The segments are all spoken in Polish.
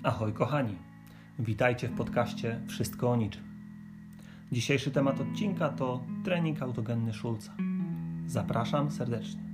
Ahoj kochani, witajcie w podcaście Wszystko o niczym. Dzisiejszy temat odcinka to trening autogenny Schulza. Zapraszam serdecznie.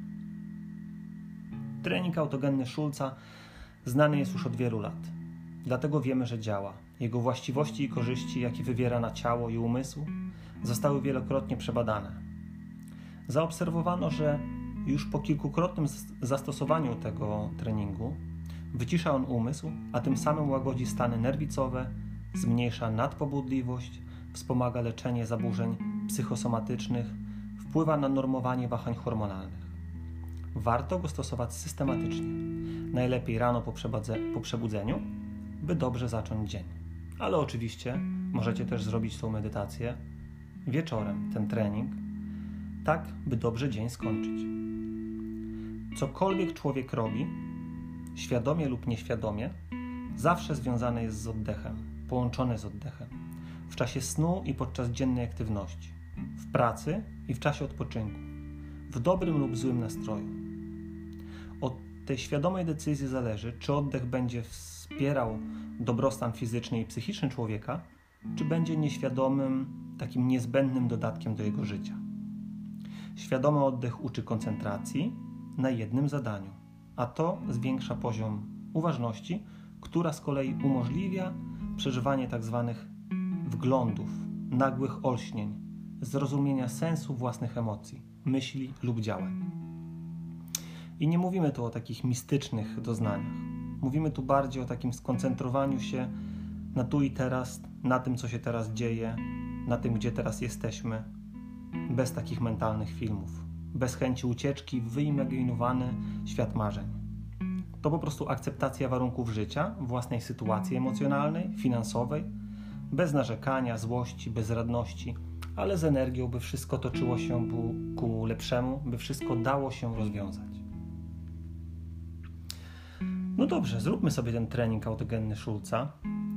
Trening autogenny Schulza znany jest już od wielu lat. Dlatego wiemy, że działa. Jego właściwości i korzyści, jakie wywiera na ciało i umysł, zostały wielokrotnie przebadane. Zaobserwowano, że już po kilkukrotnym zastosowaniu tego treningu wycisza on umysł, a tym samym łagodzi stany nerwicowe, zmniejsza nadpobudliwość, wspomaga leczenie zaburzeń psychosomatycznych, wpływa na normowanie wahań hormonalnych. Warto go stosować systematycznie, najlepiej rano po przebudzeniu, by dobrze zacząć dzień. Ale oczywiście możecie też zrobić tą medytację wieczorem, ten trening, tak by dobrze dzień skończyć. Cokolwiek człowiek robi, świadomie lub nieświadomie, zawsze związane jest z oddechem, połączone z oddechem, w czasie snu i podczas dziennej aktywności, w pracy i w czasie odpoczynku, w dobrym lub złym nastroju. Od tej świadomej decyzji zależy, czy oddech będzie wspierał dobrostan fizyczny i psychiczny człowieka, czy będzie nieświadomym, takim niezbędnym dodatkiem do jego życia. Świadomy oddech uczy koncentracji na jednym zadaniu, a to zwiększa poziom uważności, która z kolei umożliwia przeżywanie tzw. wglądów, nagłych olśnień, zrozumienia sensu własnych emocji, myśli lub działań. I nie mówimy tu o takich mistycznych doznaniach. Mówimy tu bardziej o takim skoncentrowaniu się na tu i teraz, na tym, co się teraz dzieje, na tym, gdzie teraz jesteśmy, bez takich mentalnych filmów, bez chęci ucieczki w wyimaginowany świat marzeń. To po prostu akceptacja warunków życia, własnej sytuacji emocjonalnej, finansowej, bez narzekania, złości, bezradności, ale z energią, by wszystko toczyło się ku lepszemu, by wszystko dało się rozwiązać. No dobrze, zróbmy sobie ten trening autogenny Schulza.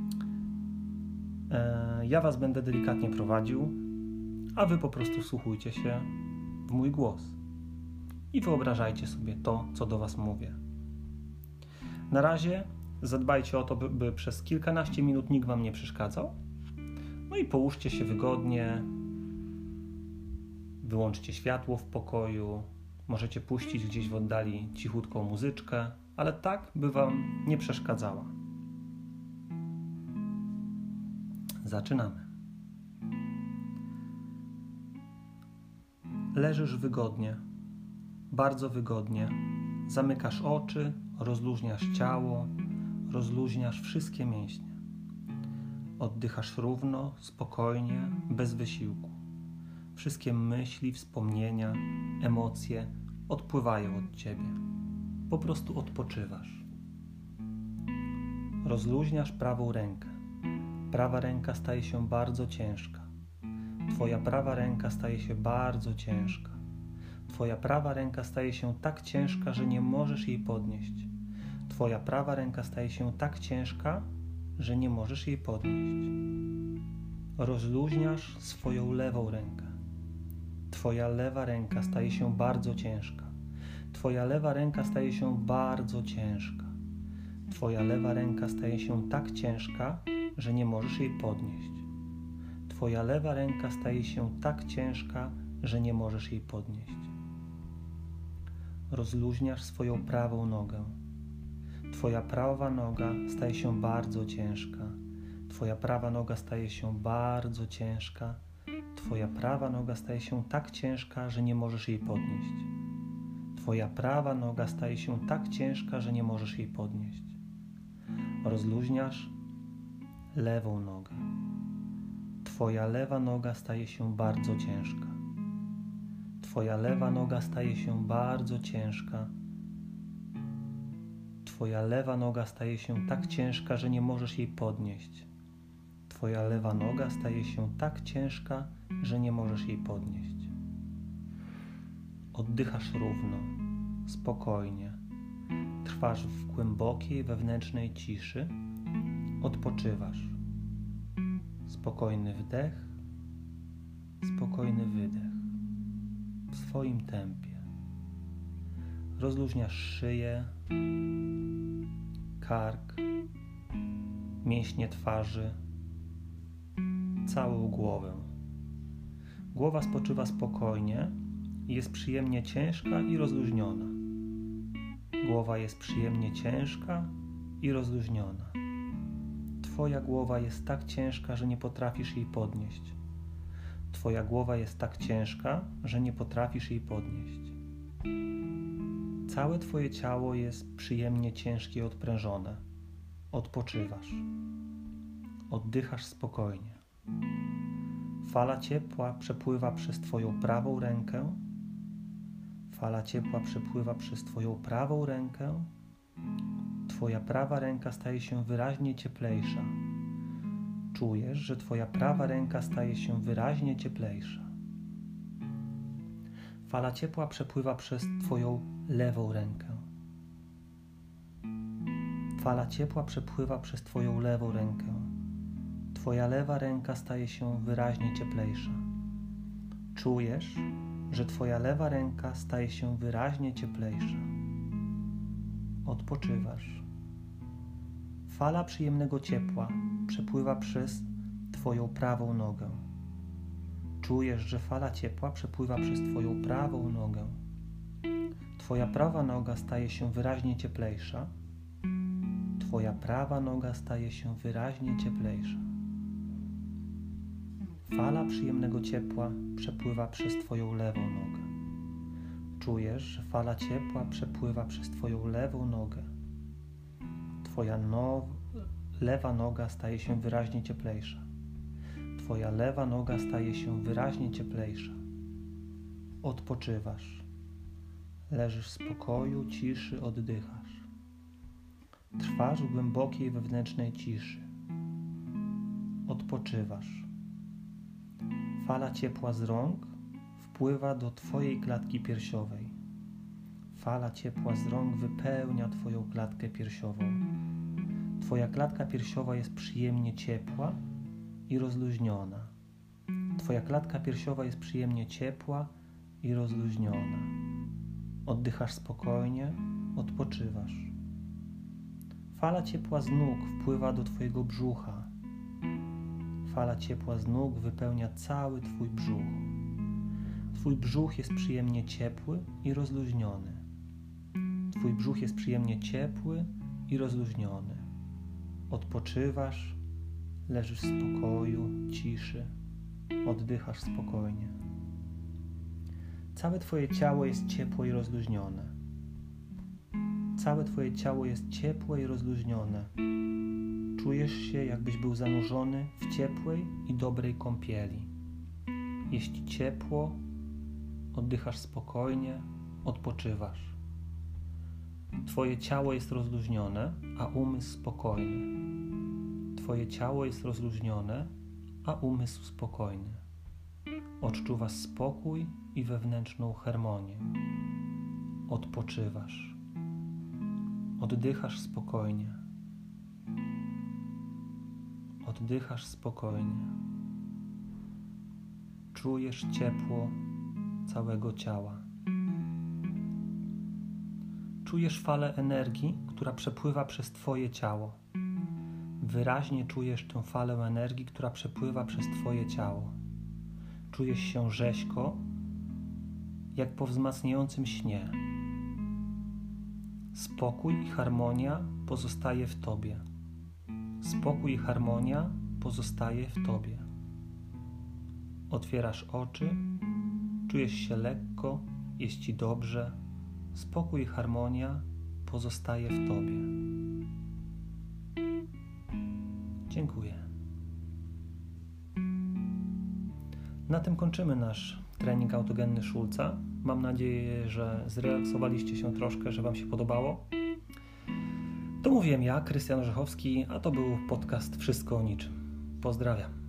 Ja Was będę delikatnie prowadził, a Wy po prostu wsłuchujcie się w mój głos i wyobrażajcie sobie to, co do Was mówię. Na razie zadbajcie o to, by przez kilkanaście minut nikt Wam nie przeszkadzał. No i połóżcie się wygodnie, wyłączcie światło w pokoju, możecie puścić gdzieś w oddali cichutką muzyczkę, ale tak, by Wam nie przeszkadzała. Zaczynamy. Leżysz wygodnie, bardzo wygodnie, zamykasz oczy, rozluźniasz ciało, rozluźniasz wszystkie mięśnie. Oddychasz równo, spokojnie, bez wysiłku. Wszystkie myśli, wspomnienia, emocje odpływają od Ciebie. Po prostu odpoczywasz. Rozluźniasz prawą rękę. Prawa ręka staje się bardzo ciężka. Twoja prawa ręka staje się bardzo ciężka. Twoja prawa ręka staje się tak ciężka, że nie możesz jej podnieść. Twoja prawa ręka staje się tak ciężka, że nie możesz jej podnieść. Rozluźniasz swoją lewą rękę. Twoja lewa ręka staje się bardzo ciężka. Twoja lewa ręka staje się bardzo ciężka. Twoja lewa ręka staje się tak ciężka, że nie możesz jej podnieść. Twoja lewa ręka staje się tak ciężka, że nie możesz jej podnieść. Rozluźniasz swoją prawą nogę. Twoja prawa noga staje się bardzo ciężka. Twoja prawa noga staje się bardzo ciężka. Twoja prawa noga staje się tak ciężka, że nie możesz jej podnieść. Twoja prawa noga staje się tak ciężka, że nie możesz jej podnieść. Rozluźniasz lewą nogę. Twoja lewa noga staje się bardzo ciężka. Twoja lewa noga staje się bardzo ciężka. Twoja lewa noga staje się tak ciężka, że nie możesz jej podnieść. Twoja lewa noga staje się tak ciężka, że nie możesz jej podnieść. Oddychasz równo, spokojnie. Trwasz w głębokiej wewnętrznej ciszy. Odpoczywasz. Spokojny wdech, spokojny wydech. W swoim tempie. Rozluźniasz szyję, kark, mięśnie twarzy, całą głowę. Głowa spoczywa spokojnie i jest przyjemnie ciężka i rozluźniona. Głowa jest przyjemnie ciężka i rozluźniona. Twoja głowa jest tak ciężka, że nie potrafisz jej podnieść. Twoja głowa jest tak ciężka, że nie potrafisz jej podnieść. Całe Twoje ciało jest przyjemnie ciężkie i odprężone. Odpoczywasz. Oddychasz spokojnie. Fala ciepła przepływa przez Twoją prawą rękę. Fala ciepła przepływa przez Twoją prawą rękę. Twoja prawa ręka staje się wyraźnie cieplejsza. Czujesz, że Twoja prawa ręka staje się wyraźnie cieplejsza. Fala ciepła przepływa przez Twoją lewą rękę. Fala ciepła przepływa przez Twoją lewą rękę. Twoja lewa ręka staje się wyraźnie cieplejsza. Czujesz, że Twoja lewa ręka staje się wyraźnie cieplejsza. Odpoczywasz. Fala przyjemnego ciepła przepływa przez Twoją prawą nogę. Czujesz, że fala ciepła przepływa przez Twoją prawą nogę. Twoja prawa noga staje się wyraźnie cieplejsza. Twoja prawa noga staje się wyraźnie cieplejsza. Fala przyjemnego ciepła przepływa przez Twoją lewą nogę. Czujesz, że fala ciepła przepływa przez Twoją lewą nogę. Twoja lewa noga staje się wyraźnie cieplejsza. Twoja lewa noga staje się wyraźnie cieplejsza. Odpoczywasz. Leżysz w spokoju, ciszy, oddychasz. Trwasz w głębokiej wewnętrznej ciszy. Odpoczywasz. Fala ciepła z rąk wpływa do Twojej klatki piersiowej. Fala ciepła z rąk wypełnia Twoją klatkę piersiową. Twoja klatka piersiowa jest przyjemnie ciepła i rozluźniona. Twoja klatka piersiowa jest przyjemnie ciepła i rozluźniona. Oddychasz spokojnie, odpoczywasz. Fala ciepła z nóg wpływa do Twojego brzucha. Fala ciepła z nóg wypełnia cały Twój brzuch. Twój brzuch jest przyjemnie ciepły i rozluźniony. Twój brzuch jest przyjemnie ciepły i rozluźniony. Odpoczywasz, leżysz w spokoju, ciszy, oddychasz spokojnie. Całe Twoje ciało jest ciepłe i rozluźnione. Całe Twoje ciało jest ciepłe i rozluźnione. Czujesz się, jakbyś był zanurzony w ciepłej i dobrej kąpieli. Jest Ci ciepło, oddychasz spokojnie, odpoczywasz. Twoje ciało jest rozluźnione, a umysł spokojny. Twoje ciało jest rozluźnione, a umysł spokojny. Odczuwasz spokój i wewnętrzną harmonię. Odpoczywasz. Oddychasz spokojnie. Oddychasz spokojnie. Czujesz ciepło całego ciała. Czujesz falę energii, która przepływa przez Twoje ciało. Wyraźnie czujesz tę falę energii, która przepływa przez Twoje ciało. Czujesz się rzeźko, jak po wzmacniającym śnie. Spokój i harmonia pozostaje w Tobie. Spokój i harmonia pozostaje w Tobie. Otwierasz oczy, czujesz się lekko, jest Ci dobrze. Spokój i harmonia pozostaje w Tobie. Dziękuję. Na tym kończymy nasz trening autogenny Schulza. Mam nadzieję, że zrelaksowaliście się troszkę, że Wam się podobało. To mówiłem ja, Krystian Orzechowski, a to był podcast Wszystko o niczym. Pozdrawiam.